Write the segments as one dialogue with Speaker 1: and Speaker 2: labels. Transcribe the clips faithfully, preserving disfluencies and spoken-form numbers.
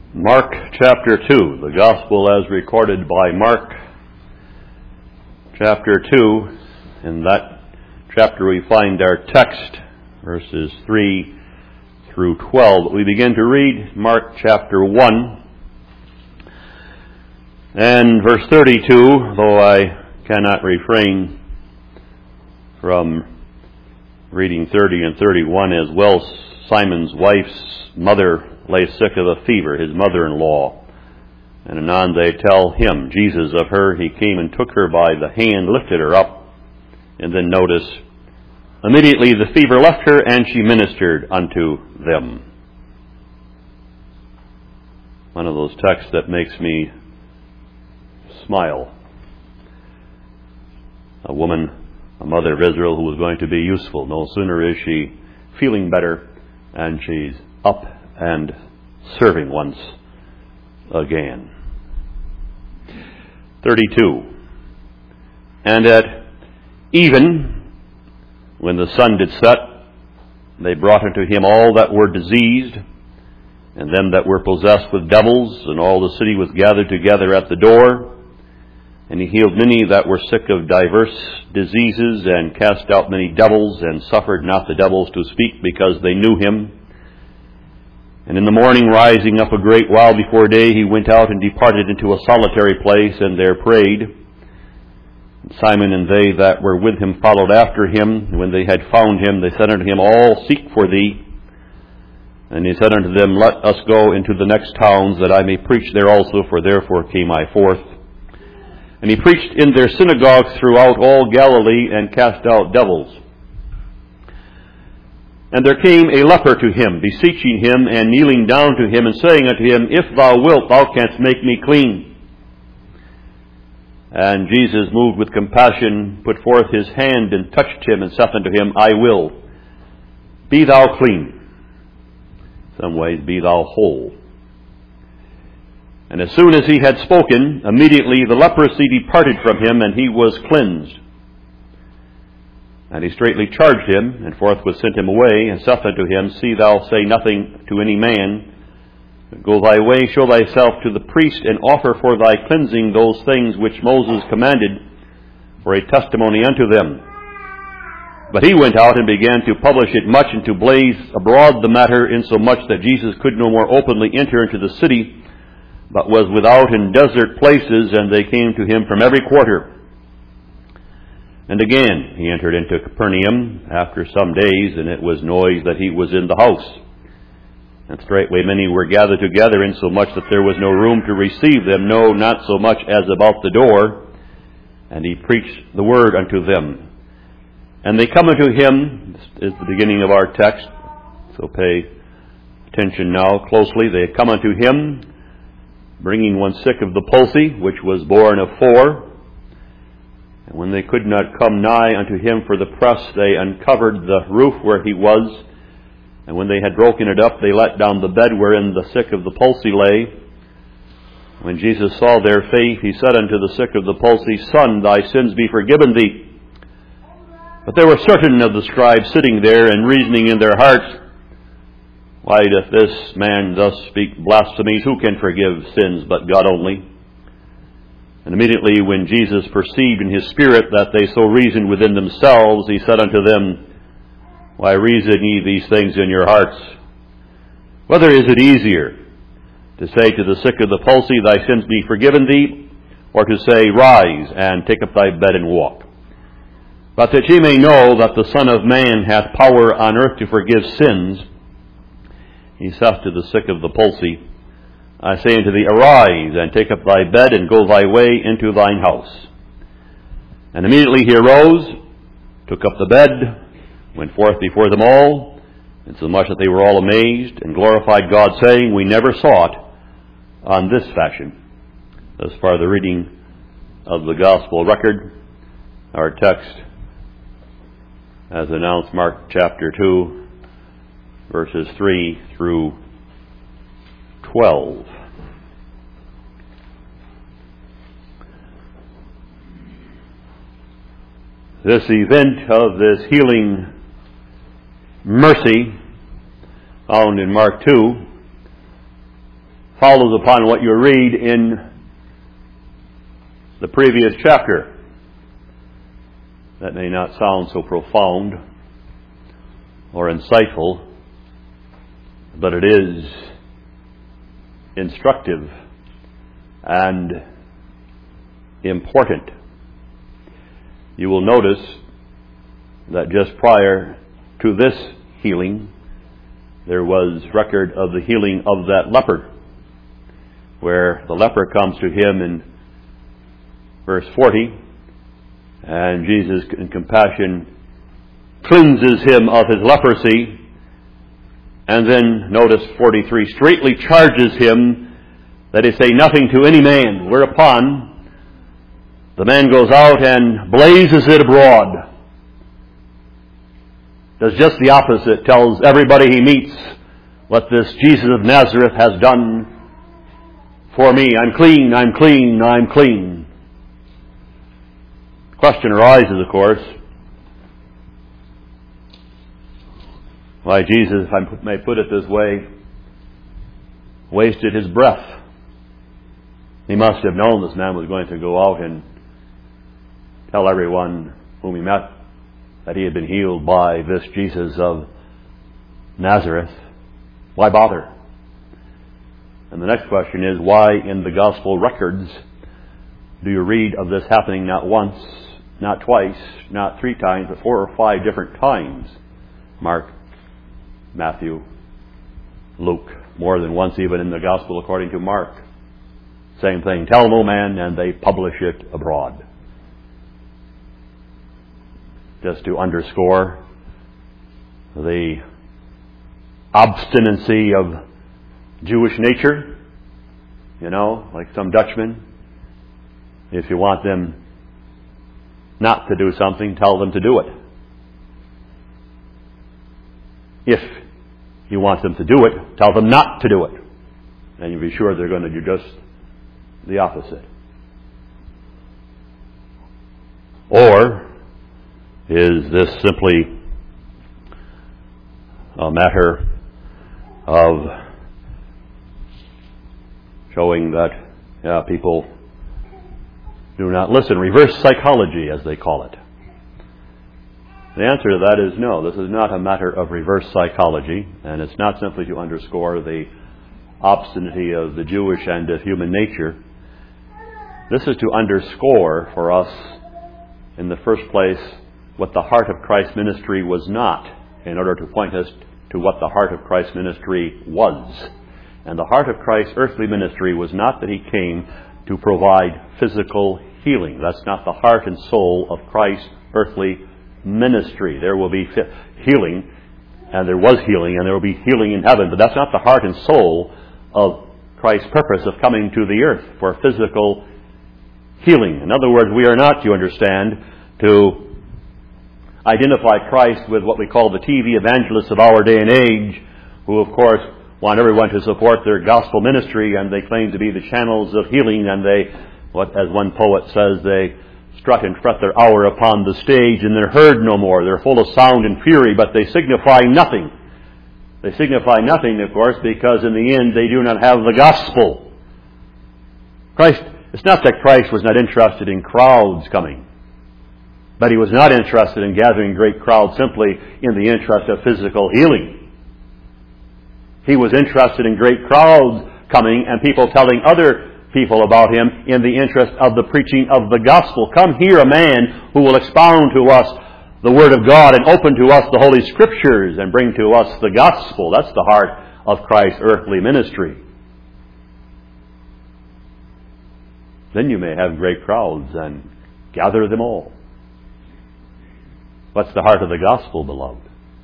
Speaker 1: Mark chapter two, the Gospel as recorded by Mark chapter two. In that chapter we find our text, verses three through twelve. We begin to read Mark chapter one and verse thirty-two, though I cannot refrain from reading thirty and thirty-one as well. Simon's wife's mother lay sick of a fever, his mother-in-law. And anon they tell him, Jesus, of her. He came and took her by the hand, lifted her up, and then notice, immediately the fever left her, and she ministered unto them. One of those texts that makes me smile. A woman, a mother of Israel, who was going to be useful. No sooner is she feeling better, and she's up and serving once again. thirty-two. And at even, when the sun did set, they brought unto him all that were diseased, and them that were possessed with devils, and all the city was gathered together at the door. And he healed many that were sick of divers diseases, and cast out many devils, and suffered not the devils to speak, because they knew him. And in the morning, rising up a great while before day, he went out and departed into a solitary place, and there prayed. And Simon and they that were with him followed after him. And when they had found him, they said unto him, All seek for thee. And he said unto them, Let us go into the next towns, that I may preach there also, for therefore came I forth. And he preached in their synagogues throughout all Galilee, and cast out devils. And there came a leper to him, beseeching him, and kneeling down to him, and saying unto him, If thou wilt, thou canst make me clean. And Jesus, moved with compassion, put forth his hand, and touched him, and saith unto him, I will. Be thou clean. Some ways, be thou whole. And as soon as he had spoken, immediately the leprosy departed from him, and he was cleansed. And he straightly charged him, and forthwith sent him away, and saith unto him, See thou say nothing to any man, but go thy way, show thyself to the priest, and offer for thy cleansing those things which Moses commanded, for a testimony unto them. But he went out and began to publish it much, and to blaze abroad the matter, insomuch that Jesus could no more openly enter into the city, but was without in desert places, and they came to him from every quarter. And again he entered into Capernaum after some days, and it was noised that he was in the house. And straightway many were gathered together, insomuch that there was no room to receive them, no, not so much as about the door. And he preached the word unto them. And they come unto him, this is the beginning of our text, so pay attention now closely. They come unto him, bringing one sick of the palsy, which was born of four. And when they could not come nigh unto him for the press, they uncovered the roof where he was. And when they had broken it up, they let down the bed wherein the sick of the palsy lay. When Jesus saw their faith, he said unto the sick of the palsy, Son, thy sins be forgiven thee. But there were certain of the scribes sitting there, and reasoning in their hearts, Why doth this man thus speak blasphemies? Who can forgive sins but God only? And immediately when Jesus perceived in his spirit that they so reasoned within themselves, he said unto them, Why reason ye these things in your hearts? Whether is it easier to say to the sick of the palsy, Thy sins be forgiven thee, or to say, Rise, and take up thy bed and walk? But that ye may know that the Son of Man hath power on earth to forgive sins, he saith to the sick of the palsy, I say unto thee, Arise, and take up thy bed, and go thy way into thine house. And immediately he arose, took up the bed, went forth before them all, insomuch that they were all amazed, and glorified God, saying, We never saw it on this fashion. Thus far the reading of the Gospel record. Our text, as announced, Mark chapter two, verses three through twelve. This event of this healing mercy found in Mark two follows upon what you read in the previous chapter. That may not sound so profound or insightful, but it is instructive and important. You will notice that just prior to this healing, there was record of the healing of that leper, where the leper comes to him in verse forty, and Jesus in compassion cleanses him of his leprosy, and then notice forty-three, straightly charges him that he say nothing to any man, whereupon the man goes out and blazes it abroad. Does just the opposite, tells everybody he meets what this Jesus of Nazareth has done for me. I'm clean, I'm clean, I'm clean. The question arises, of course, why Jesus, if I may put it this way, wasted his breath. He must have known this man was going to go out and tell everyone whom he met that he had been healed by this Jesus of Nazareth. Why bother? And the next question is, why in the gospel records do you read of this happening not once, not twice, not three times, but four or five different times? Mark, Matthew, Luke, more than once even in the gospel according to Mark. Same thing, tell no man, and they publish it abroad. Just to underscore the obstinacy of Jewish nature, you know, like some Dutchmen. If you want them not to do something, tell them to do it. If you want them to do it, tell them not to do it. And you'll be sure they're going to do just the opposite. Or is this simply a matter of showing that yeah, people do not listen? Reverse psychology, as they call it. The answer to that is no. This is not a matter of reverse psychology, and it's not simply to underscore the obstinacy of the Jewish and of human nature. This is to underscore for us, in the first place, what the heart of Christ's ministry was not, in order to point us to what the heart of Christ's ministry was. And the heart of Christ's earthly ministry was not that he came to provide physical healing. That's not the heart and soul of Christ's earthly ministry. There will be healing, and there was healing, and there will be healing in heaven, but that's not the heart and soul of Christ's purpose of coming to the earth for physical healing. In other words, we are not, you understand, to identify Christ with what we call the T V evangelists of our day and age, who of course want everyone to support their gospel ministry, and they claim to be the channels of healing, and they, what as one poet says, they strut and fret their hour upon the stage, and they're heard no more. They're full of sound and fury, but they signify nothing. They signify nothing, of course, because in the end they do not have the gospel. Christ, it's not that Christ was not interested in crowds coming, but he was not interested in gathering great crowds simply in the interest of physical healing. He was interested in great crowds coming and people telling other people about him in the interest of the preaching of the gospel. Come hear a man who will expound to us the Word of God and open to us the Holy Scriptures and bring to us the gospel. That's the heart of Christ's earthly ministry. Then you may have great crowds and gather them all. What's the heart of the gospel, beloved?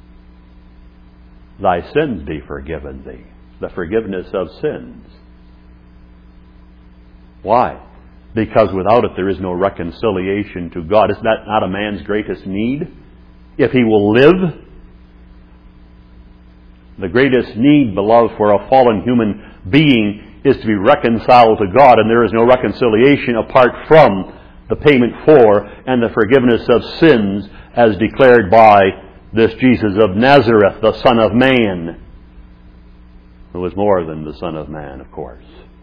Speaker 1: Thy sins be forgiven thee. The forgiveness of sins. Why? Because without it there is no reconciliation to God. Is that not a man's greatest need? If he will live, the greatest need, beloved, for a fallen human being is to be reconciled to God, and there is no reconciliation apart from the payment for and the forgiveness of sins as declared by this Jesus of Nazareth, the Son of Man, who is more than the Son of Man, of course.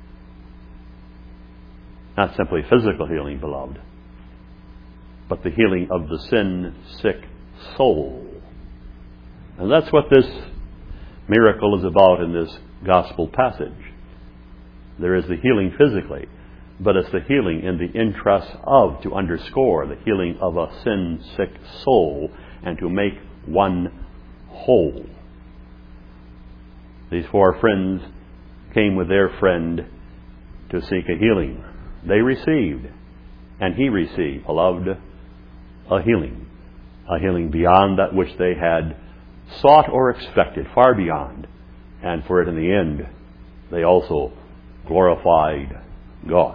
Speaker 1: Not simply physical healing, beloved, but the healing of the sin-sick soul. And that's what this miracle is about in this gospel passage. There is the healing physically, but it's the healing in the interest of, to underscore the healing of a sin-sick soul and to make one whole. These four friends came with their friend to seek a healing. They received, and he received, beloved, a healing. A healing beyond that which they had sought or expected, far beyond. And for it in the end, they also glorified God.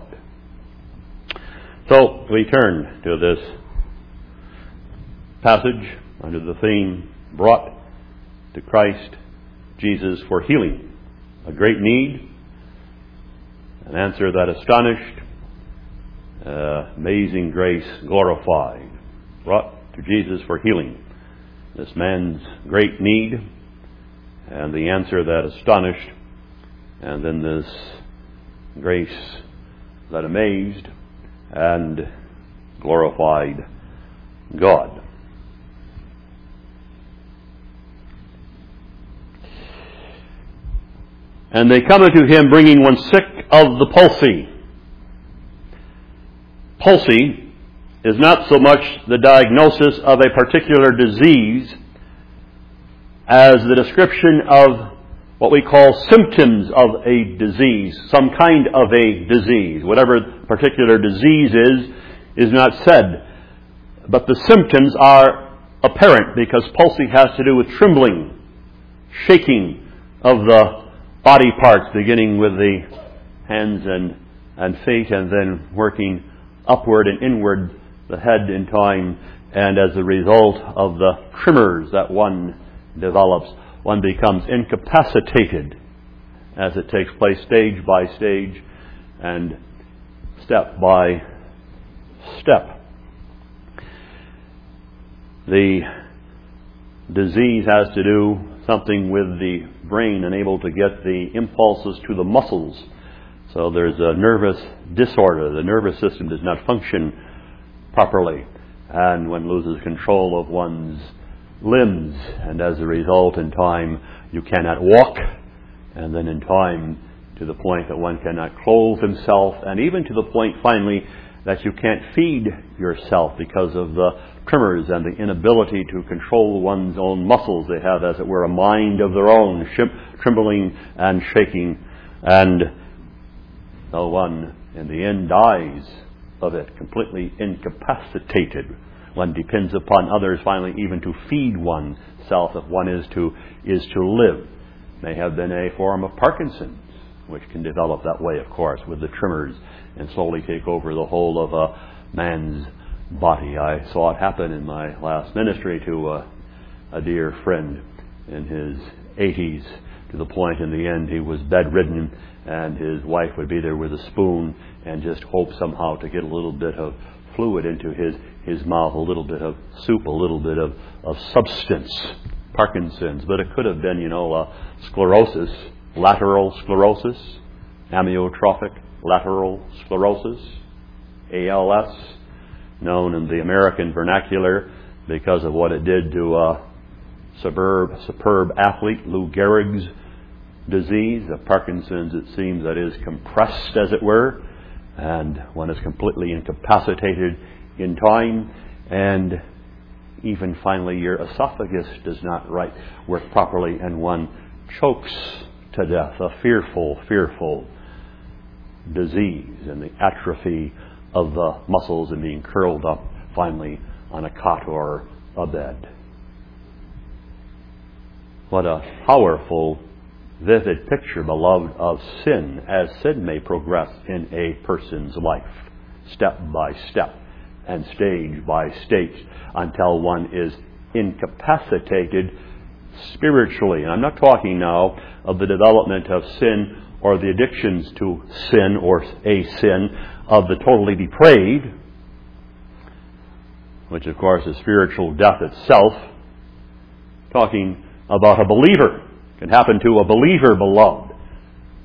Speaker 1: So we turn to this passage under the theme, brought to Christ Jesus for healing. A great need, an answer that astonished, uh, amazing grace glorified. Brought to Jesus for healing. This man's great need, and the answer that astonished, and then this grace that amazed and glorified God. And they come unto him, bringing one sick of the palsy. Palsy is not so much the diagnosis of a particular disease as the description of what we call symptoms of a disease, some kind of a disease. Whatever particular disease is, is not said. But the symptoms are apparent because palsy has to do with trembling, shaking of the body parts, beginning with the hands and, and feet, and then working upward and inward the head in time. And as a result of the tremors that one develops, one becomes incapacitated as it takes place stage by stage and step by step. The disease has to do something with the brain, unable to get the impulses to the muscles. So there's a nervous disorder. The nervous system does not function properly, and one loses control of one's limbs, and as a result, in time, you cannot walk, and then in time, to the point that one cannot clothe himself, and even to the point, finally, that you can't feed yourself because of the tremors and the inability to control one's own muscles. They have, as it were, a mind of their own, trembling and shaking, and no one, in the end, dies of it, completely incapacitated. One depends upon others, finally, even to feed oneself if one is to is to live. May have been a form of Parkinson's, which can develop that way, of course, with the tremors and slowly take over the whole of a man's body. I saw it happen in my last ministry to a, a dear friend in his eighties, to the point in the end he was bedridden, and his wife would be there with a spoon and just hope somehow to get a little bit of fluid into his, his mouth, a little bit of soup, a little bit of, of substance. Parkinson's, but it could have been, you know, uh, sclerosis, lateral sclerosis, amyotrophic lateral sclerosis, A L S, known in the American vernacular because of what it did to a superb, superb athlete, Lou Gehrig's disease of Parkinson's. It seems that is compressed, as it were, and one is completely incapacitated in time, and even finally your esophagus does not right work properly, and one chokes to death. A fearful, fearful disease, and the atrophy of the muscles and being curled up finally on a cot or a bed. What a powerful, vivid picture, beloved, of sin, as sin may progress in a person's life, step by step and stage by stage, until one is incapacitated spiritually. And I'm not talking now of the development of sin or the addictions to sin or a sin of the totally depraved, which of course is spiritual death itself. Talking about a believer. It can happen to a believer, beloved.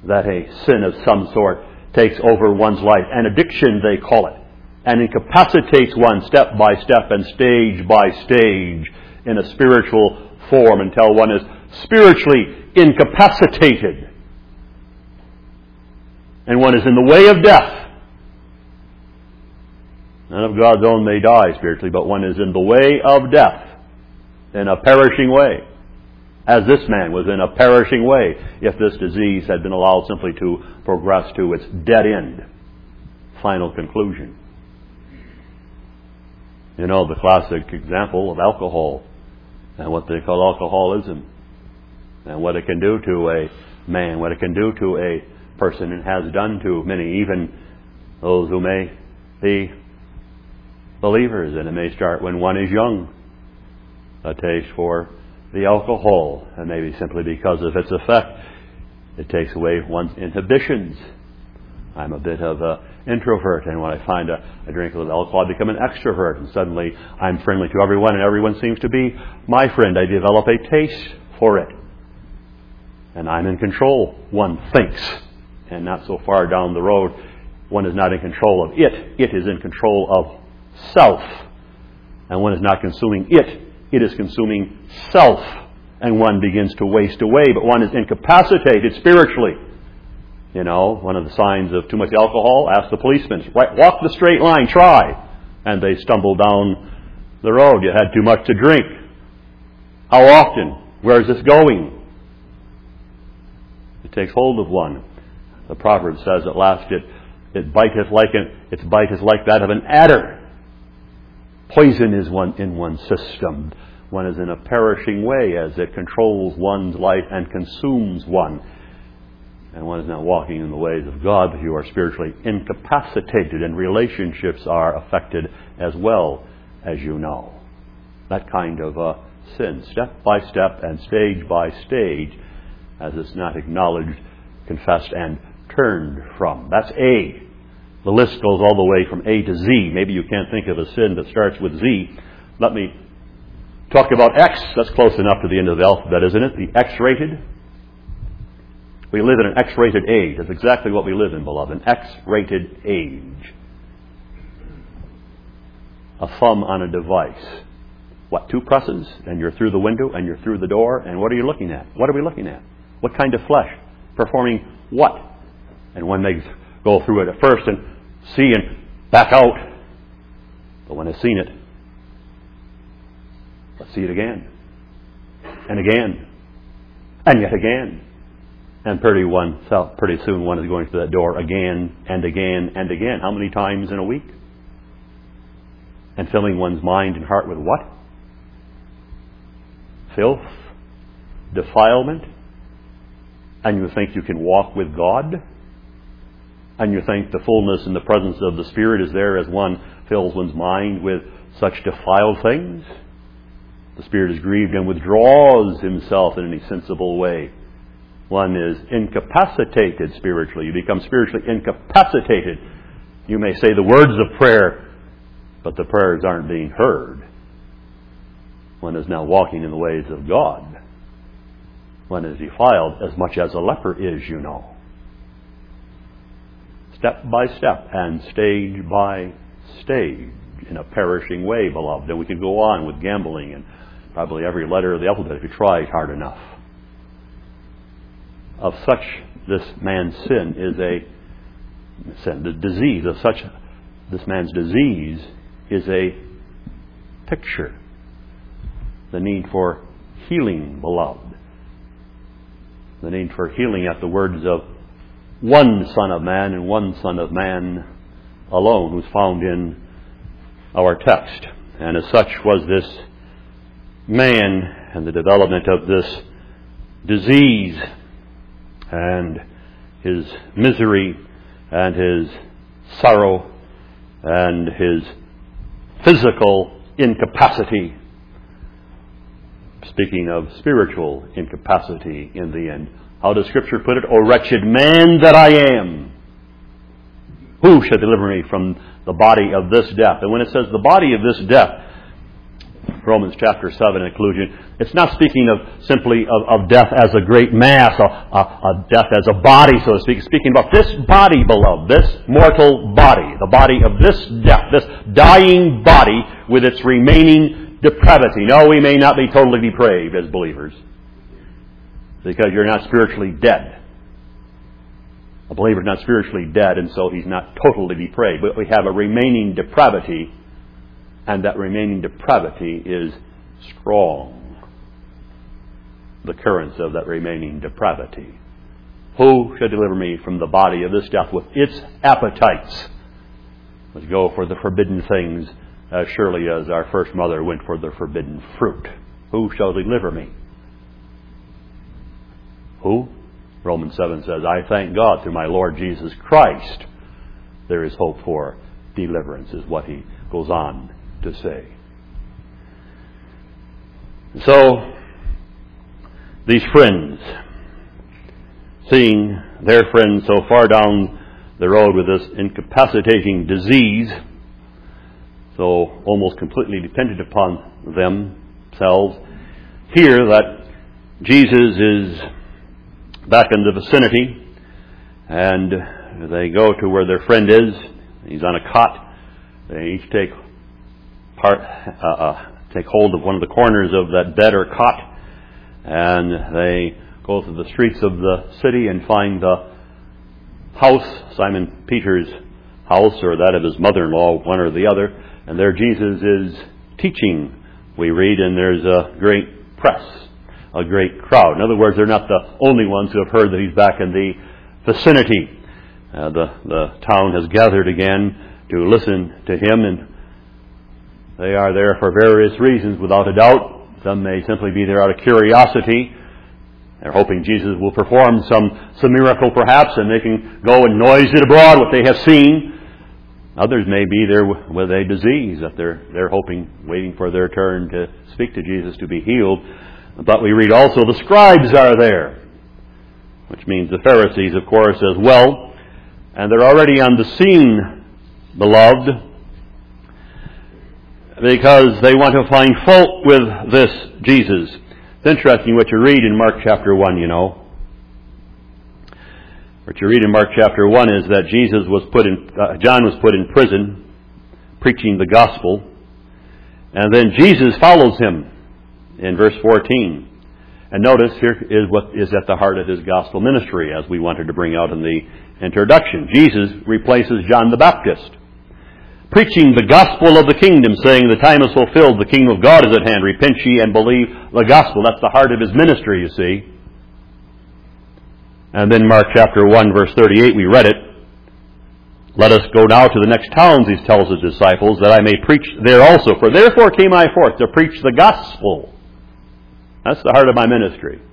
Speaker 1: that a sin of some sort takes over one's life. An addiction, they call it. And incapacitates one step by step and stage by stage in a spiritual form until one is spiritually incapacitated. And one is in the way of death. None of God's own may die spiritually, but one is in the way of death in a perishing way. As this man was in a perishing way if this disease had been allowed simply to progress to its dead end, final conclusion. You know, the classic example of alcohol and what they call alcoholism and what it can do to a man, what it can do to a person and has done to many, even those who may be believers. And it may start when one is young, a taste for the alcohol, and maybe simply because of its effect, it takes away one's inhibitions. I'm a bit of an introvert, and when I find a, a drink of alcohol, I become an extrovert, and suddenly I'm friendly to everyone, and everyone seems to be my friend. I develop a taste for it, and I'm in control, one thinks, and not so far down the road, one is not in control of it. It is in control of self, and one is not consuming it. It is consuming self, and one begins to waste away, but one is incapacitated spiritually. You know, one of the signs of too much alcohol, ask the policeman, right, walk the straight line, try. And they stumble down the road. You had too much to drink. How often? Where is this going? It takes hold of one. The proverb says at last, it, it biteth like an, its bite is like that of an adder. Poison is one in one's system. One is in a perishing way as it controls one's life and consumes one. And one is not walking in the ways of God, but you are spiritually incapacitated, and relationships are affected as well, as you know. That kind of uh, sin, step by step and stage by stage, as it's not acknowledged, confessed, and turned from. That's A. The list goes all the way from A to Z. Maybe you can't think of a sin that starts with Z. Let me talk about X. That's close enough to the end of the alphabet, isn't it? The X-rated. We live in an X-rated age. That's exactly what we live in, beloved. An X-rated age. A thumb on a device. What, two presses? And you're through the window and you're through the door. And what are you looking at? What are we looking at? What kind of flesh? Performing what? And one may go through it at first and see and back out. But when I've seen it, let's see it again. And again. And yet again. And pretty one felt pretty soon one is going through that door again and again and again. How many times in a week? And filling one's mind and heart with what? Filth, defilement. And you think you can walk with God? And you think the fullness and the presence of the Spirit is there as one fills one's mind with such defiled things? The Spirit is grieved and withdraws himself in any sensible way. One is incapacitated spiritually. You become spiritually incapacitated. You may say the words of prayer, but the prayers aren't being heard. One is now walking in the ways of God. One is defiled as much as a leper is, you know. Step by step and stage by stage in a perishing way, beloved. And we could go on with gambling and probably every letter of the alphabet if you tried hard enough. Of such, this man's sin is a sin. The disease of such, this man's disease is a picture. The need for healing, beloved. The need for healing at the words of one Son of Man and one Son of Man alone, who's found in our text. And as such was this man and the development of this disease and his misery and his sorrow and his physical incapacity. Speaking of spiritual incapacity in the end. How does Scripture put it? O wretched man that I am, who shall deliver me from the body of this death? And when it says the body of this death, Romans chapter seven in conclusion, it's not speaking of simply of, of death as a great mass, a, a, a death as a body, so to speak. It's speaking about this body, beloved, this mortal body, the body of this death, this dying body with its remaining depravity. No, we may not be totally depraved as believers, because you're not spiritually dead. A believer is not spiritually dead, and so he's not totally depraved. But we have a remaining depravity, and that remaining depravity is strong. The currents of that remaining depravity. Who shall deliver me from the body of this death with its appetites? Let's go for the forbidden things as surely as our first mother went for the forbidden fruit. Who shall deliver me? Who? Romans seven says, I thank God through my Lord Jesus Christ there is hope for deliverance, is what he goes on to say. So, these friends, seeing their friends so far down the road with this incapacitating disease, so almost completely dependent upon themselves, hear that Jesus is back in the vicinity, and they go to where their friend is. He's on a cot. They each take part, uh, uh, take hold of one of the corners of that bed or cot, and they go through the streets of the city and find the house, Simon Peter's house, or that of his mother-in-law, one or the other. And there Jesus is teaching, we read, and there's a great press, a great crowd. In other words, they're not the only ones who have heard that he's back in the vicinity. Uh, the, the town has gathered again to listen to him, and they are there for various reasons, without a doubt. Some may simply be there out of curiosity. They're hoping Jesus will perform some, some miracle perhaps, and they can go and noise it abroad what they have seen. Others may be there with a disease that they're, they're hoping, waiting for their turn to speak to Jesus to be healed. But we read also the scribes are there, which means the Pharisees, of course, as well. And they're already on the scene, beloved, because they want to find fault with this Jesus. It's interesting what you read in Mark chapter one, you know. What you read in Mark chapter one is that Jesus was put in, uh, John was put in prison, preaching the gospel. And then Jesus follows him in verse fourteen. And notice here is what is at the heart of his gospel ministry, as we wanted to bring out in the introduction. Jesus replaces John the Baptist, preaching the gospel of the kingdom, saying, the time is fulfilled, the kingdom of God is at hand, repent ye and believe the gospel. That's the heart of his ministry, you see. And then Mark chapter one, verse thirty-eight, we read it. Let us go now to the next towns, he tells his disciples, that I may preach there also. For therefore came I forth to preach the gospel. That's the heart of my ministry.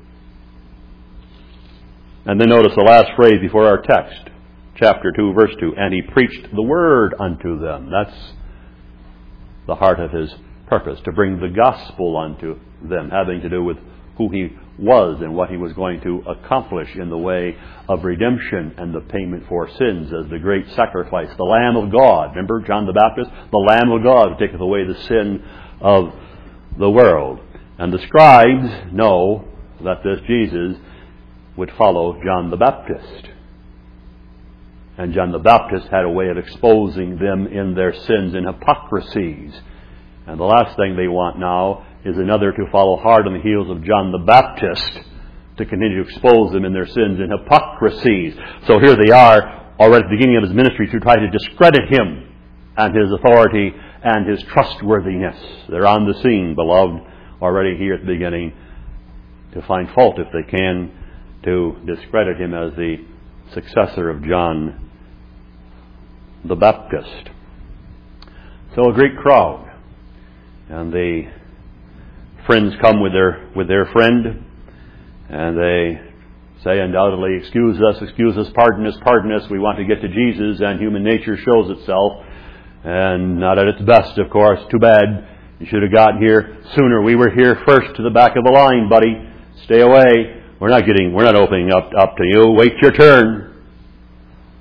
Speaker 1: And then notice the last phrase before our text. Chapter two, verse two. And he preached the word unto them. That's the heart of his purpose, to bring the gospel unto them, having to do with who he was and what he was going to accomplish in the way of redemption and the payment for sins as the great sacrifice, the Lamb of God. Remember John the Baptist? The Lamb of God who taketh away the sin of the world. And the scribes know that this Jesus would follow John the Baptist. And John the Baptist had a way of exposing them in their sins and hypocrisies. And the last thing they want now is another to follow hard on the heels of John the Baptist, to continue to expose them in their sins and hypocrisies. So here they are, already at the beginning of his ministry, to try to discredit him and his authority and his trustworthiness. They're on the scene, beloved, already here at the beginning, to find fault, if they can, to discredit him as the successor of John the Baptist. So a great crowd, and the friends come with their with their friend, and they say, undoubtedly, excuse us, excuse us, pardon us, pardon us. We want to get to Jesus, and human nature shows itself, and not at its best, of course. Too bad. You should have gotten here sooner. We were here first to the back of the line, buddy. Stay away. We're not getting, we're not opening up, up to you. Wait your turn.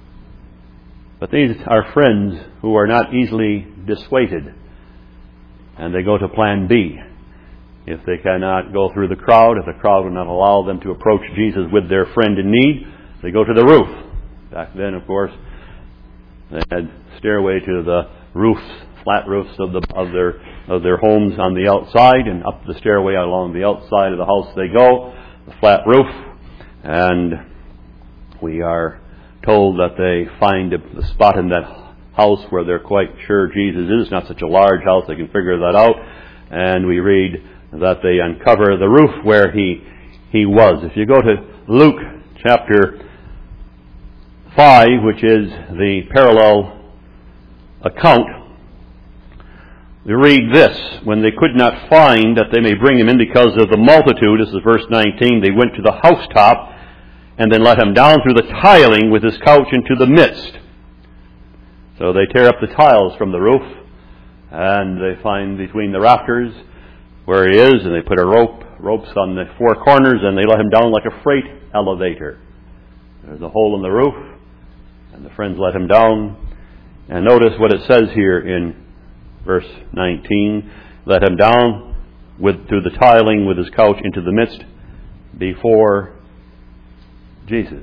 Speaker 1: But these are friends who are not easily dissuaded. and they go to plan B. If they cannot go through the crowd, if the crowd will not allow them to approach Jesus with their friend in need, they go to the roof. Back then, of course, they had stairway to the roofs, flat roofs of the of their of their homes on the outside, and up the stairway along the outside of the house they go, the flat roof, and we are told that they find a spot in that house where they're quite sure Jesus is. It's not such a large house, they can figure that out, and we read that they uncover the roof where he he was. If you go to Luke chapter five, which is the parallel account, we read this: when they could not find that they may bring him in because of the multitude, this is verse nineteen, they went to the housetop and then let him down through the tiling with his couch into the midst. So they tear up the tiles from the roof, and they find between the rafters where he is, and they put a rope, ropes on the four corners, and they let him down like a freight elevator. There's a hole in the roof, and the friends let him down. And notice what it says here in verse nineteen, let him down with through the tiling with his couch into the midst before Jesus.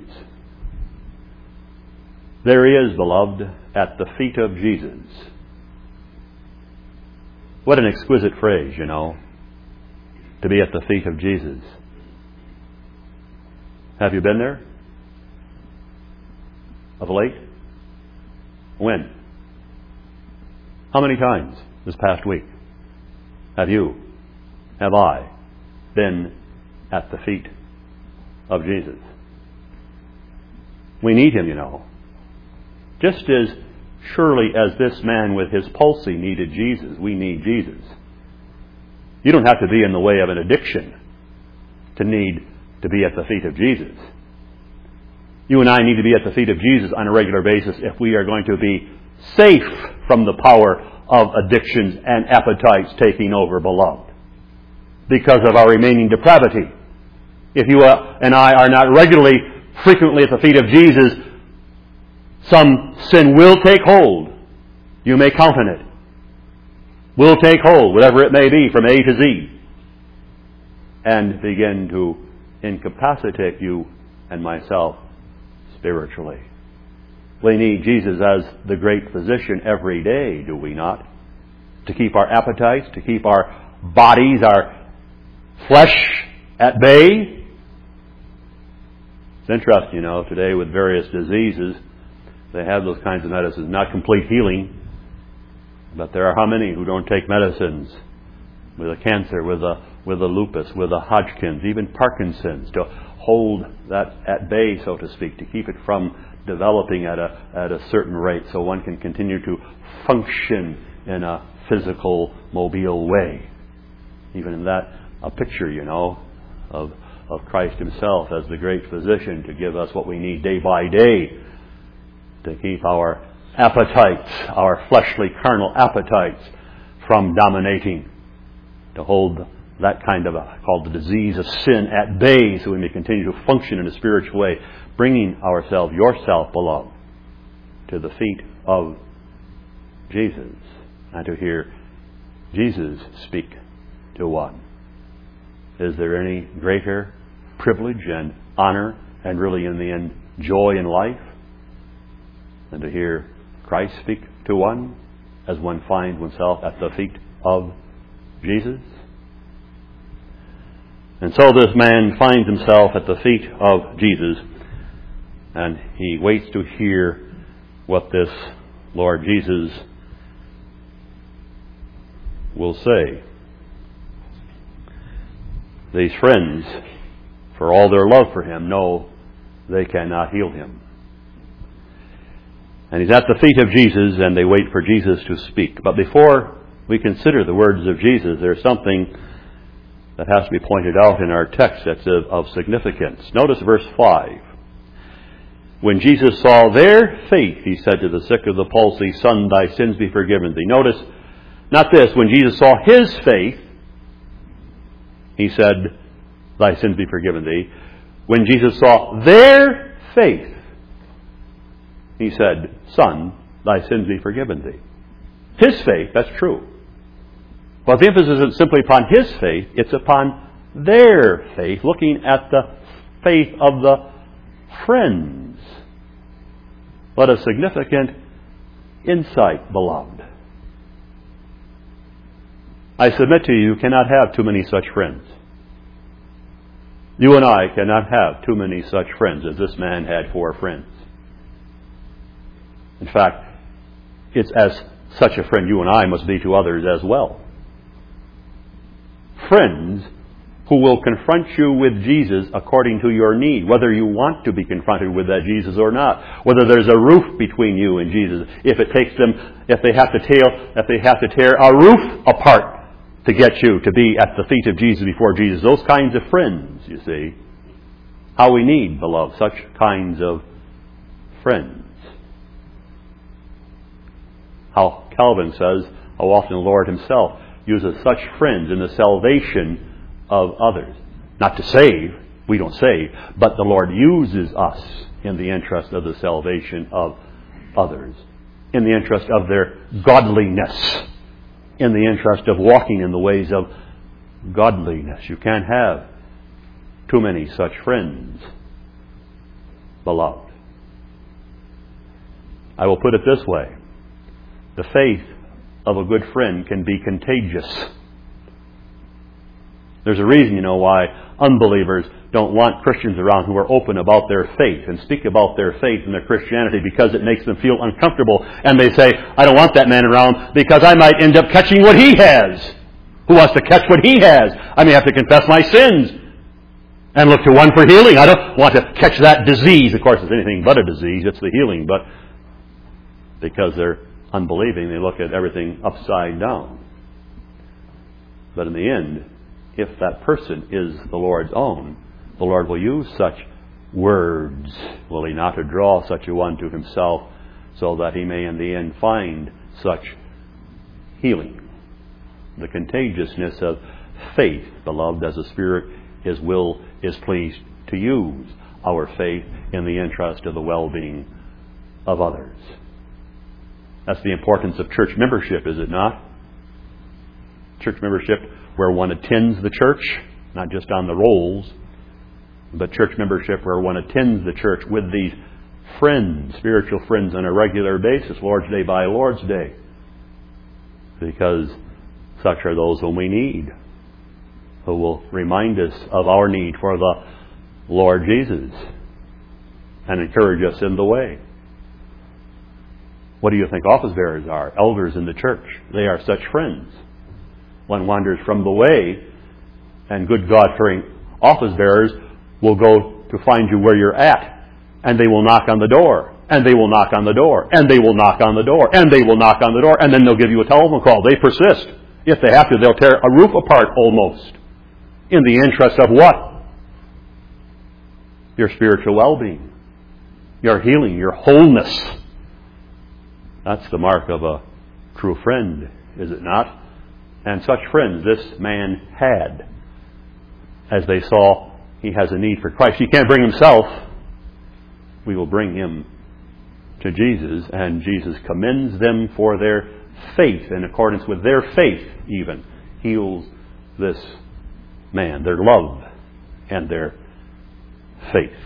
Speaker 1: There he is, beloved, at the feet of Jesus. What an exquisite phrase, you know, to be at the feet of Jesus. Have you been there? Of late? When? How many times this past week have you, have I, been at the feet of Jesus? We need him, you know. Just as surely as this man with his palsy needed Jesus, we need Jesus. You don't have to be in the way of an addiction to need to be at the feet of Jesus. You and I need to be at the feet of Jesus on a regular basis if we are going to be safe from the power of addictions and appetites taking over, beloved, because of our remaining depravity. If you and I are not regularly, frequently at the feet of Jesus, some sin will take hold. You may count on it. Will take hold, whatever it may be, from A to Z, and begin to incapacitate you and myself spiritually. We need Jesus as the great physician every day, do we not? To keep our appetites, to keep our bodies, our flesh at bay. It's interesting, you know, today with various diseases, they have those kinds of medicines, not complete healing, but there are how many who don't take medicines with a cancer, with a with a lupus, with a Hodgkin's, even Parkinson's, to hold that at bay, so to speak, to keep it from developing at a at a certain rate, so one can continue to function in a physical, mobile way. Even in that, a picture, you know, of of Christ Himself as the great physician to give us what we need day by day to keep our appetites, our fleshly, carnal appetites, from dominating, to hold that kind of a, called the disease of sin, at bay, so we may continue to function in a spiritual way, bringing ourselves, yourself, beloved, to the feet of Jesus, and to hear Jesus speak to one. Is there any greater privilege and honor, and really in the end joy in life, than to hear Christ speak to one as one finds oneself at the feet of Jesus? And so this man finds himself at the feet of Jesus, and he waits to hear what this Lord Jesus will say. These friends, for all their love for him, know they cannot heal him. And he's at the feet of Jesus, and they wait for Jesus to speak. But before we consider the words of Jesus, there's something that has to be pointed out in our text that's of, of significance. Notice verse five. When Jesus saw their faith, he said to the sick of the palsy, "Son, thy sins be forgiven thee." Notice, not this. When Jesus saw his faith, he said, "Thy sins be forgiven thee." When Jesus saw their faith, he said, "Son, thy sins be forgiven thee." His faith, that's true. But the emphasis isn't simply upon his faith, it's upon their faith, looking at the faith of the friends. What a significant insight, beloved. I submit to you, you cannot have too many such friends. You and I cannot have too many such friends as this man had four friends. In fact, it's as such a friend you and I must be to others as well. Friends who will confront you with Jesus according to your need, whether you want to be confronted with that Jesus or not, whether there's a roof between you and Jesus, if it takes them, if they have to tear, if they have to tear a roof apart to get you to be at the feet of Jesus before Jesus. Those kinds of friends, you see. How we need, beloved, such kinds of friends. How Calvin says, how often the Lord himself uses such friends in the salvation of others. Not to save, we don't save, but the Lord uses us in the interest of the salvation of others, in the interest of their godliness, in the interest of walking in the ways of godliness. You can't have too many such friends, beloved. I will put it this way. The faith of a good friend can be contagious. There's a reason, you know, why unbelievers don't want Christians around who are open about their faith and speak about their faith and their Christianity, because it makes them feel uncomfortable. And they say, I don't want that man around because I might end up catching what he has. Who wants to catch what he has? I may have to confess my sins and look to one for healing. I don't want to catch that disease. Of course, it's anything but a disease. It's the healing. But because they're unbelieving, they look at everything upside down. But in the end, if that person is the Lord's own, the Lord will use such words, will He not, to draw such a one to Himself, so that he may in the end find such healing. The contagiousness of faith, beloved, as the Spirit, His will, is pleased to use our faith in the interest of the well-being of others. That's the importance of church membership, is it not? Church membership where one attends the church, not just on the rolls, but church membership where one attends the church with these friends, spiritual friends, on a regular basis, Lord's Day by Lord's Day. Because such are those whom we need, who will remind us of our need for the Lord Jesus and encourage us in the way. What do you think office bearers are? Elders in the church. They are such friends. One wanders from the way, and good God-fearing office bearers will go to find you where you're at, and they will knock on the door, and they will knock on the door, and they will knock on the door, and they will knock on the door, and then they'll give you a telephone call. They persist. If they have to, they'll tear a roof apart almost. In the interest of what? Your spiritual well-being, your healing, your wholeness. That's the mark of a true friend, is it not? And such friends this man had, as they saw he has a need for Christ. He can't bring himself. We will bring him to Jesus, and Jesus commends them for their faith. In accordance with their faith, even, heals this man, their love and their faith.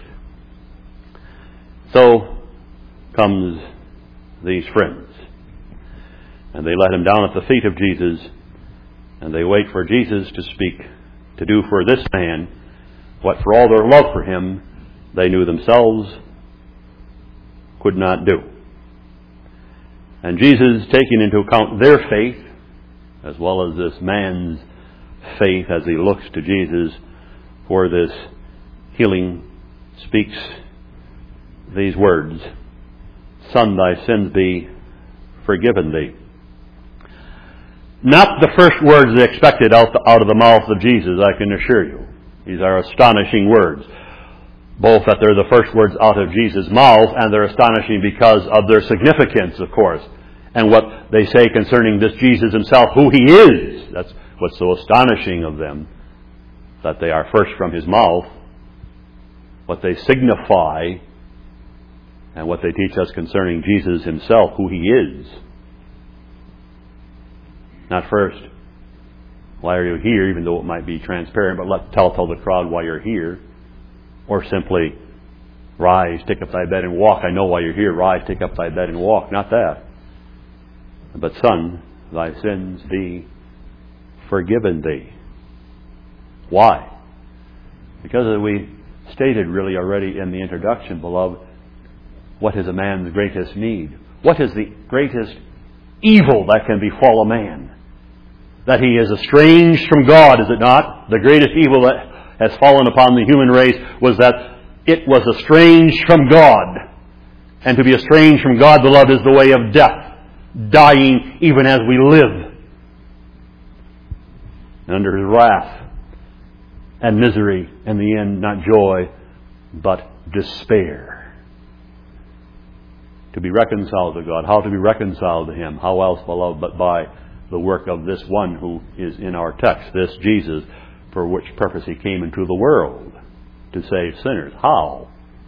Speaker 1: So comes these friends, and they let him down at the feet of Jesus, and they wait for Jesus to speak, to do for this man what, for all their love for him, they knew themselves could not do. And Jesus, taking into account their faith, as well as this man's faith as he looks to Jesus for this healing, speaks these words, Son, thy sins be forgiven thee. Not the first words they expected out, the, out of the mouth of Jesus, I can assure you. These are astonishing words. Both that they're the first words out of Jesus' mouth, and they're astonishing because of their significance, of course, and what they say concerning this Jesus himself, who he is. That's what's so astonishing of them, that they are first from his mouth, what they signify, and what they teach us concerning Jesus himself, who he is. Not first Why are you here? Even though it might be transparent, but let tell tell the crowd why you're here. Or simply, rise, take up thy bed and walk. I know why you're here. Rise, take up thy bed and walk. Not that. But son, thy sins be forgiven thee. Why? Because as we stated really already in the introduction, beloved, what is a man's greatest need? What is the greatest evil that can befall a man? That he is estranged from God, is it not? The greatest evil that has fallen upon the human race was that it was estranged from God. And to be estranged from God, beloved, is the way of death, dying even as we live. And under His wrath and misery, in the end, not joy, but despair. To be reconciled to God. How to be reconciled to Him? How else, beloved, but by the work of this one who is in our text, this Jesus, for which purpose He came into the world, to save sinners. How?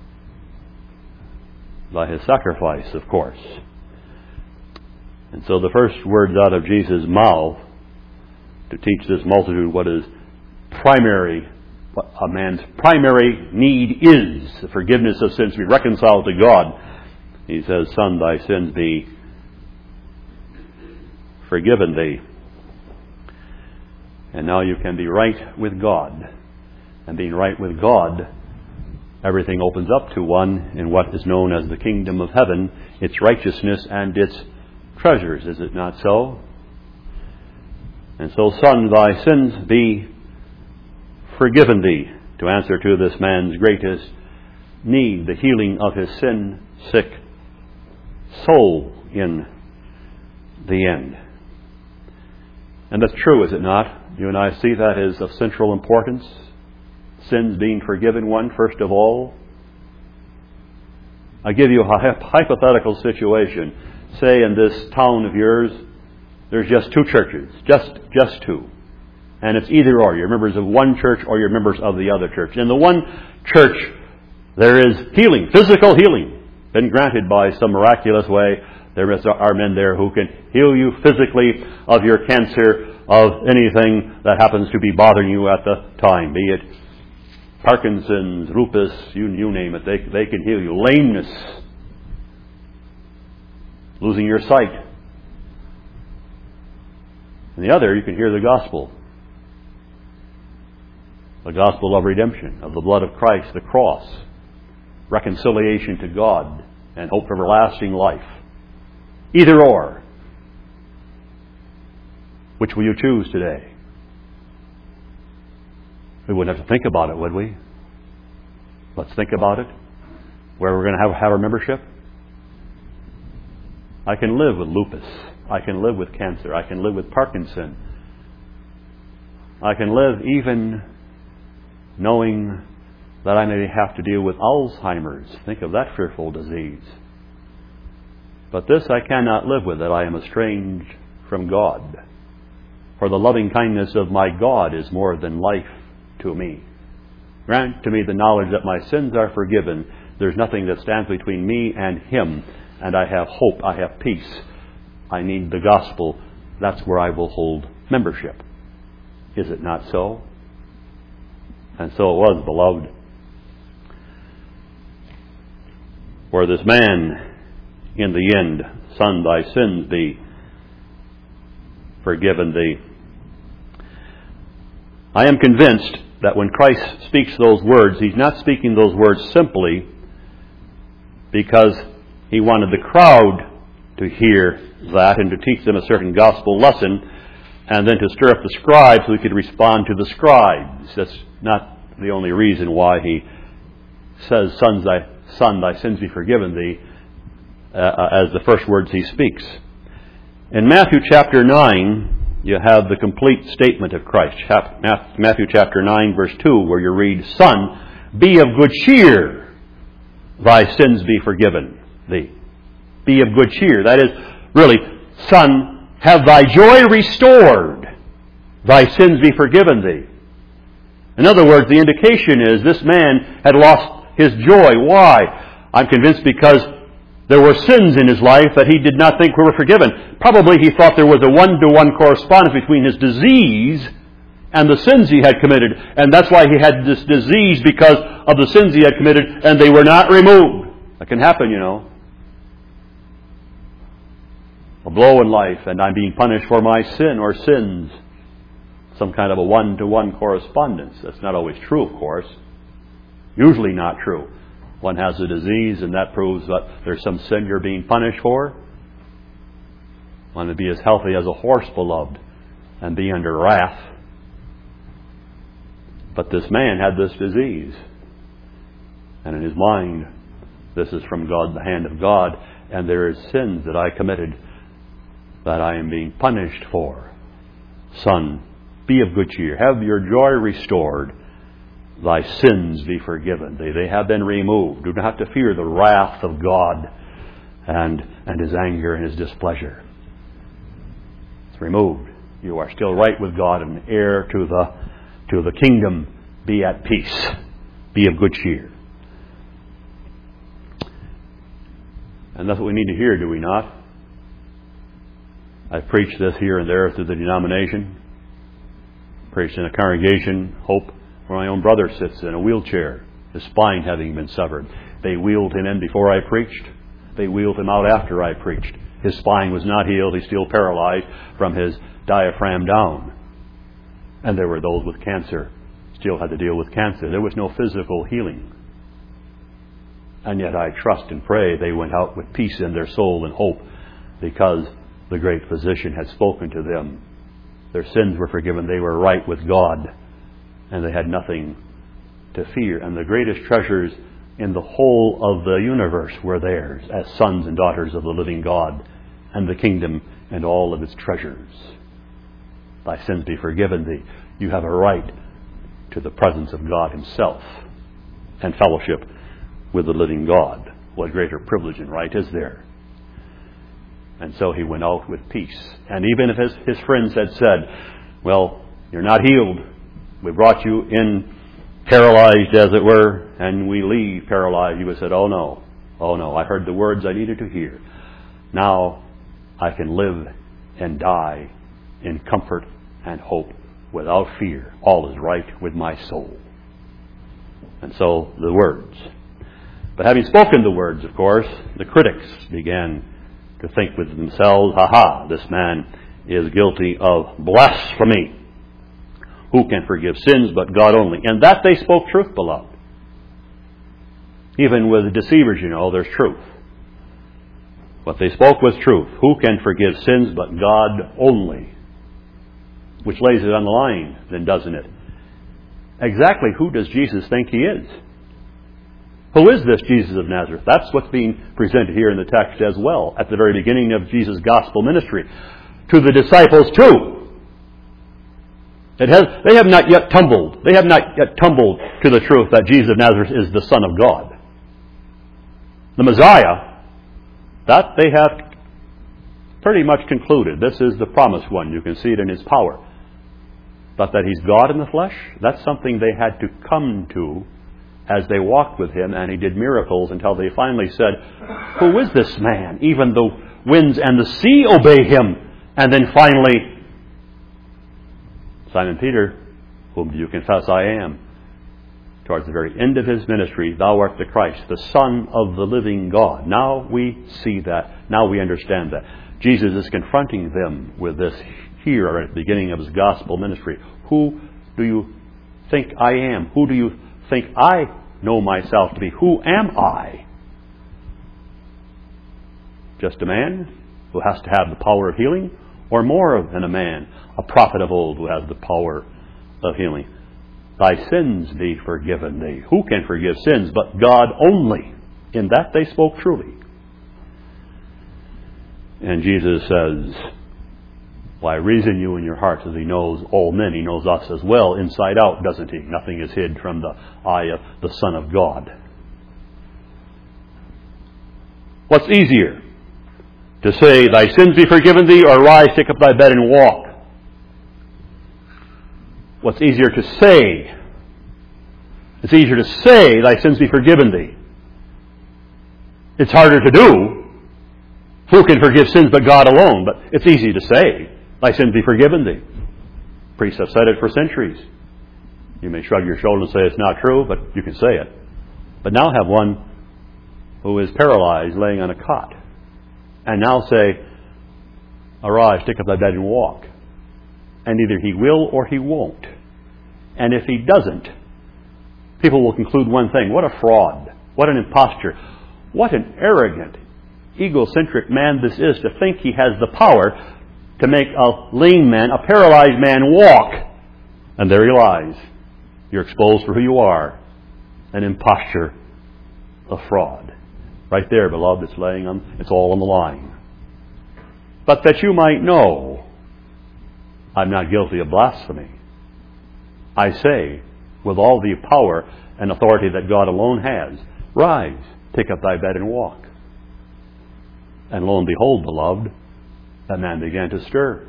Speaker 1: By His sacrifice, of course. And so the first words out of Jesus' mouth to teach this multitude what is primary, what a man's primary need is, the forgiveness of sins, to be reconciled to God. He says, son, thy sins be forgiven thee. And now you can be right with God. And being right with God, everything opens up to one in what is known as the kingdom of heaven, its righteousness and its treasures. Is it not so? And so, son, thy sins be forgiven thee, to answer to this man's greatest need, the healing of his sin-sick soul in the end. And that's true, is it not? You and I see that as of central importance. Sins being forgiven one, first of all. I give you a hypothetical situation. Say in this town of yours, there's just two churches. Just, just two. And it's either or. You're members of one church or you're members of the other church. In the one church, there is healing, physical healing, been granted by some miraculous way. There are men there who can heal you physically of your cancer, of anything that happens to be bothering you at the time, be it Parkinson's, lupus, you, you name it. They, they can heal you. Lameness, losing your sight. And the other, you can hear the gospel. The gospel of redemption, of the blood of Christ, the cross, reconciliation to God, and hope for everlasting life. Either or. Which will you choose today? We wouldn't have to think about it, would we? Let's think about it. Where we're going to have, have our membership. I can live with lupus. I can live with cancer. I can live with Parkinson. I can live even knowing that I may have to deal with Alzheimer's. Think of that fearful disease. But this I cannot live with, that I am estranged from God. For the loving kindness of my God is more than life to me. Grant to me the knowledge that my sins are forgiven. There's nothing that stands between me and Him. And I have hope. I have peace. I need the gospel. That's where I will hold membership. Is it not so? And so it was, beloved. For this man, in the end, son, thy sins be forgiven thee. I am convinced that when Christ speaks those words, He's not speaking those words simply because He wanted the crowd to hear that and to teach them a certain gospel lesson, and then to stir up the scribes so He could respond to the scribes. That's not the only reason why He says, Son, thy, son, thy sins be forgiven thee, uh, as the first words He speaks. In Matthew chapter nine, you have the complete statement of Christ. Matthew chapter nine, verse two, where you read, Son, be of good cheer, thy sins be forgiven thee. Be of good cheer. That is, really, son, have thy joy restored, thy sins be forgiven thee. In other words, the indication is this man had lost his joy. Why? I'm convinced because there were sins in his life that he did not think were forgiven. Probably he thought there was a one-to-one correspondence between his disease and the sins he had committed. And that's why he had this disease, because of the sins he had committed, and they were not removed. That can happen, you know. A blow in life, and I'm being punished for my sin or sins. Some kind of a one-to-one correspondence. That's not always true, of course. Usually not true. One has a disease, and that proves that there's some sin you're being punished for. One to be as healthy as a horse, beloved, and be under wrath. But this man had this disease. And in his mind, this is from God, the hand of God, and there is sins that I committed that I am being punished for. Son, be of good cheer. Have your joy restored. Thy sins be forgiven. They, they have been removed. Do not have to fear the wrath of God and, and His anger and His displeasure. It's removed. You are still right with God and heir to the, to the kingdom. Be at peace. Be of good cheer. And that's what we need to hear, do we not? I've preached this here and there through the denomination. Preached in a congregation, Hope, where my own brother sits in a wheelchair, his spine having been severed. They wheeled him in before I preached. They wheeled him out after I preached. His spine was not healed. He's still paralyzed from his diaphragm down. And there were those with cancer, still had to deal with cancer. There was no physical healing. And yet I trust and pray they went out with peace in their soul and hope, because the great physician had spoken to them. Their sins were forgiven. They were right with God. And they had nothing to fear. And the greatest treasures in the whole of the universe were theirs as sons and daughters of the living God, and the kingdom and all of its treasures. Thy sins be forgiven thee. You have a right to the presence of God Himself and fellowship with the living God. What greater privilege and right is there? And so he went out with peace. And even if his, his friends had said, well, you're not healed. We brought you in paralyzed, as it were, and we leave paralyzed. He would have said, oh no, oh no, I heard the words I needed to hear. Now I can live and die in comfort and hope without fear. All is right with my soul. And so the words. But having spoken the words, of course, the critics began to think with themselves, ha ha, this man is guilty of blasphemy. Who can forgive sins but God only? And that they spoke truth, beloved. Even with deceivers, you know, there's truth. What they spoke was truth. Who can forgive sins but God only? Which lays it on the line, then, doesn't it? Exactly who does Jesus think He is? Who is this Jesus of Nazareth? That's what's being presented here in the text as well, at the very beginning of Jesus' gospel ministry. To the disciples too. It has, they have not yet tumbled. They have not yet tumbled to the truth that Jesus of Nazareth is the Son of God. The Messiah, that they have pretty much concluded. This is the promised one. You can see it in His power. But that He's God in the flesh, that's something they had to come to as they walked with Him, and He did miracles until they finally said, who is this man? Even the winds and the sea obey Him. And then finally, Simon Peter, whom do you confess I am? Towards the very end of His ministry, thou art the Christ, the Son of the living God. Now we see that. Now we understand that. Jesus is confronting them with this here at the beginning of His gospel ministry. Who do you think I am? Who do you think I know myself to be? Who am I? Just a man who has to have the power of healing? Or more than a man, a prophet of old who has the power of healing? Thy sins be forgiven thee. Who can forgive sins but God only? In that they spoke truly. And Jesus says, why reason you in your hearts, as He knows all men, He knows us as well, inside out, doesn't He? Nothing is hid from the eye of the Son of God. What's easier? To say, thy sins be forgiven thee, or rise, take up thy bed and walk? What's easier to say? It's easier to say, thy sins be forgiven thee. It's harder to do. Who can forgive sins but God alone? But it's easy to say, thy sins be forgiven thee. Priests have said it for centuries. You may shrug your shoulders and say it's not true, but you can say it. But now have one who is paralyzed laying on a cot, and now say, arise, take up thy bed and walk. And either he will or he won't. And if he doesn't, people will conclude one thing: what a fraud, what an imposture, what an arrogant, egocentric man this is, to think he has the power to make a lame man, a paralyzed man, walk. And there he lies. You're exposed for who you are. An imposture, a fraud. Right there, beloved, it's laying on, it's all on the line. But that you might know, I'm not guilty of blasphemy. I say, with all the power and authority that God alone has, rise, take up thy bed and walk. And lo and behold, beloved, that man began to stir.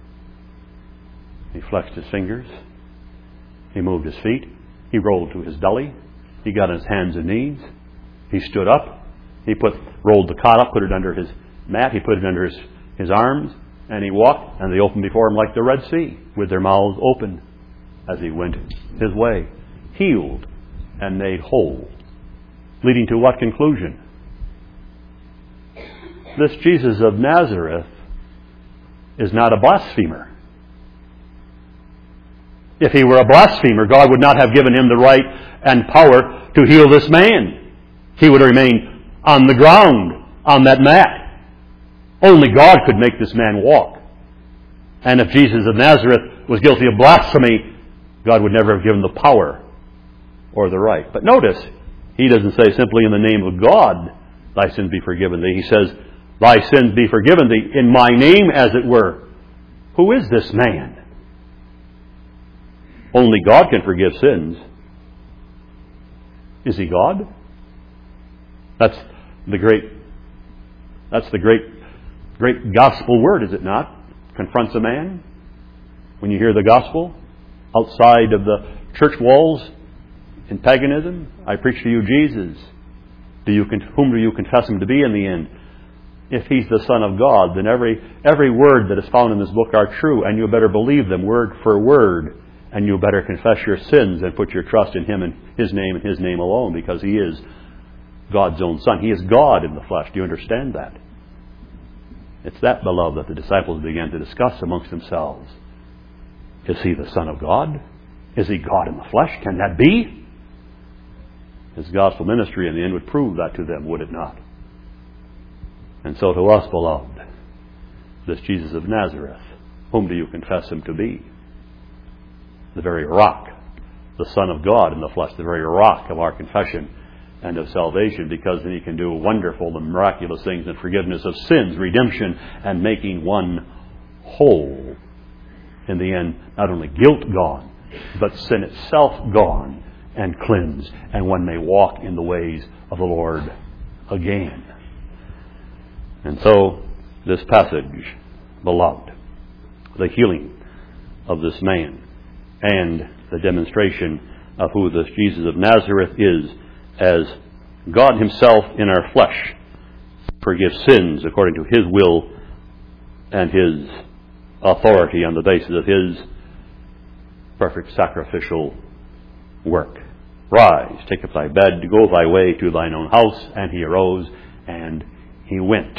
Speaker 1: He flexed his fingers. He moved his feet. He rolled to his belly. He got on his hands and knees. He stood up. He put rolled the cot up, put it under his mat. He put it under his, his arms. And he walked, and they opened before him like the Red Sea, with their mouths open as he went his way, healed and made whole. Leading to what conclusion? This Jesus of Nazareth is not a blasphemer. If he were a blasphemer, God would not have given him the right and power to heal this man. He would remain on the ground, on that mat. Only God could make this man walk. And if Jesus of Nazareth was guilty of blasphemy, God would never have given the power or the right. But notice, he doesn't say simply in the name of God, thy sins be forgiven thee. He says, thy sins be forgiven thee in my name, as it were. Who is this man? Only God can forgive sins. Is he God? That's the great, that's the great, great gospel word, is it not? Confronts a man. When you hear the gospel outside of the church walls in paganism, I preach to you Jesus. Do you, whom do you confess him to be in the end? If he's the Son of God, then every every word that is found in this book are true, and you better believe them word for word. And you better confess your sins and put your trust in him and his name and his name alone, because he is God's own Son. He is God in the flesh. Do you understand that? It's that, beloved, that the disciples began to discuss amongst themselves. Is he the Son of God? Is he God in the flesh? Can that be? His gospel ministry in the end would prove that to them, would it not? And so to us, beloved, this Jesus of Nazareth, whom do you confess him to be? The very rock, the Son of God in the flesh, the very rock of our confession and of salvation, because then he can do wonderful and miraculous things in forgiveness of sins, redemption, and making one whole. In the end, not only guilt gone, but sin itself gone and cleansed, and one may walk in the ways of the Lord again. And so, this passage, beloved, the healing of this man, and the demonstration of who this Jesus of Nazareth is, as God himself in our flesh forgives sins according to his will and his authority on the basis of his perfect sacrificial work. Rise, take up thy bed, go thy way to thine own house. And he arose and he went.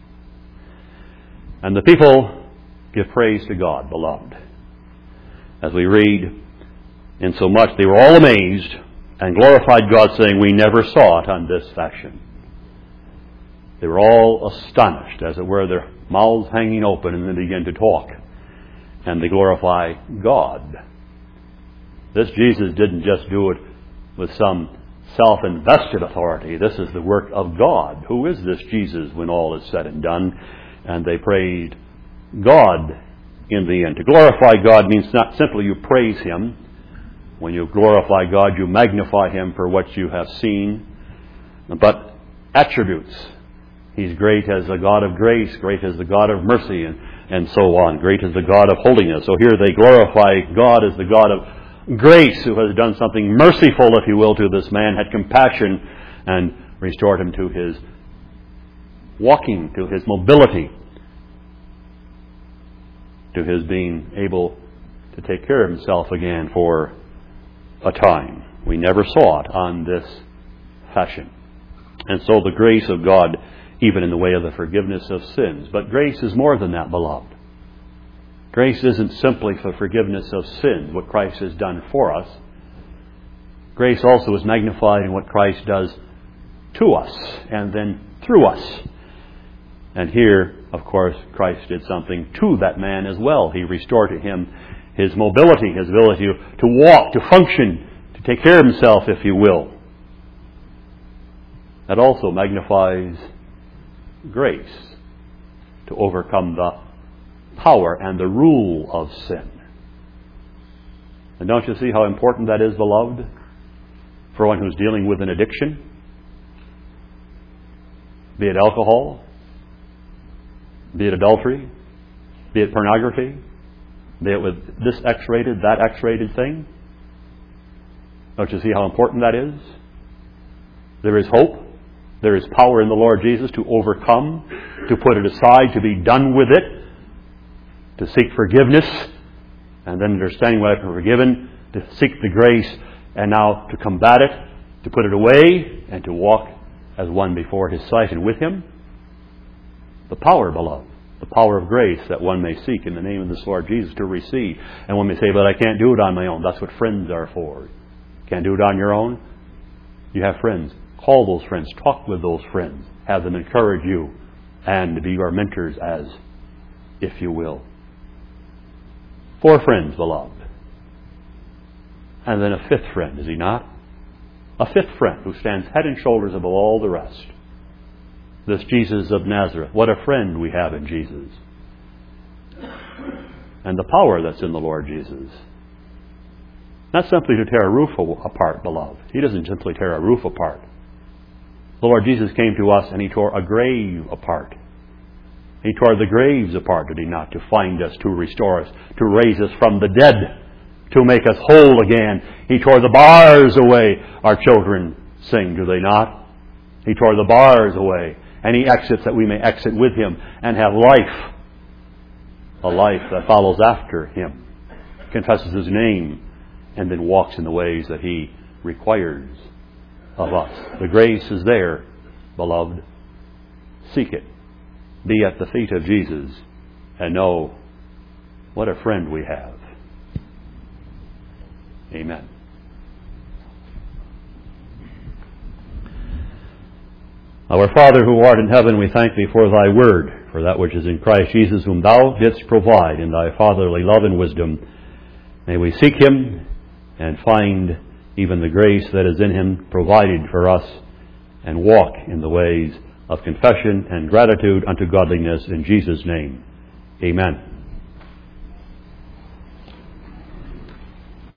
Speaker 1: And the people give praise to God, beloved. As we read, in so much they were all amazed and glorified God, saying, we never saw it on this fashion. They were all astonished, as it were, their mouths hanging open, and they began to talk. And they glorify God. This Jesus didn't just do it with some self-invested authority. This is the work of God. Who is this Jesus when all is said and done? And they praised God in the end. To glorify God means not simply you praise him. When you glorify God, you magnify him for what you have seen. But attributes. He's great as the God of grace, great as the God of mercy, and, and so on. Great as the God of holiness. So here they glorify God as the God of grace, who has done something merciful, if you will, to this man, had compassion, and restored him to his walking, to his mobility, to his being able to take care of himself again for a time. We never saw it on this fashion. And so the grace of God, even in the way of the forgiveness of sins. But grace is more than that, beloved. Grace isn't simply for forgiveness of sins, what Christ has done for us. Grace also is magnified in what Christ does to us and then through us. And here, of course, Christ did something to that man as well. He restored to him his mobility, his ability to walk, to function, to take care of himself, if you will. That also magnifies grace to overcome the power and the rule of sin. And don't you see how important that is, beloved, for one who's dealing with an addiction? Be it alcohol, be it adultery, be it pornography, be it with this X-rated, that X-rated thing. Don't you see how important that is? There is hope. There is power in the Lord Jesus to overcome, to put it aside, to be done with it, to seek forgiveness, and then understanding what I've been forgiven, to seek the grace, and now to combat it, to put it away, and to walk as one before His sight and with Him. The power, beloved, the power of grace that one may seek in the name of this Lord Jesus to receive. And one may say, but I can't do it on my own. That's what friends are for. Can't do it on your own? You have friends. Call those friends. Talk with those friends. Have them encourage you and be your mentors as, if you will. Four friends, beloved. And then a fifth friend, is he not? A fifth friend who stands head and shoulders above all the rest. This Jesus of Nazareth. What a friend we have in Jesus. And the power that's in the Lord Jesus. Not simply to tear a roof apart, beloved. He doesn't simply tear a roof apart. The Lord Jesus came to us and He tore a grave apart. He tore the graves apart, did He not? To find us, to restore us, to raise us from the dead, to make us whole again. He tore the bars away. Our children sing, do they not? He tore the bars away. And He exits that we may exit with Him and have life. A life that follows after Him. Confesses His name and then walks in the ways that He requires of us. The grace is there, beloved. Seek it. Be at the feet of Jesus and know what a friend we have. Amen. Our Father who art in heaven, we thank Thee for Thy word, for that which is in Christ Jesus, whom Thou didst provide in Thy fatherly love and wisdom. May we seek Him and find even the grace that is in Him provided for us and walk in the ways of confession and gratitude unto godliness in Jesus' name. Amen.